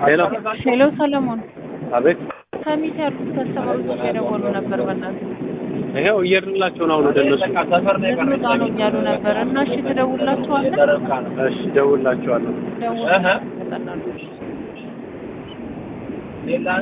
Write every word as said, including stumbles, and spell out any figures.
ሄሎ ሄሎ ሰለሞን አቤት ከሚት ያሉት ከስተመሮች የደወሉ ነበር በእናትህ ይሄው እየርንላቸው ነው ወደ እነሱ ልንወጣ ነው እያሉ ነበር እና እሺ ትደውልላቸዋለህ እሺ ደውልላቸዋለሁ ደውል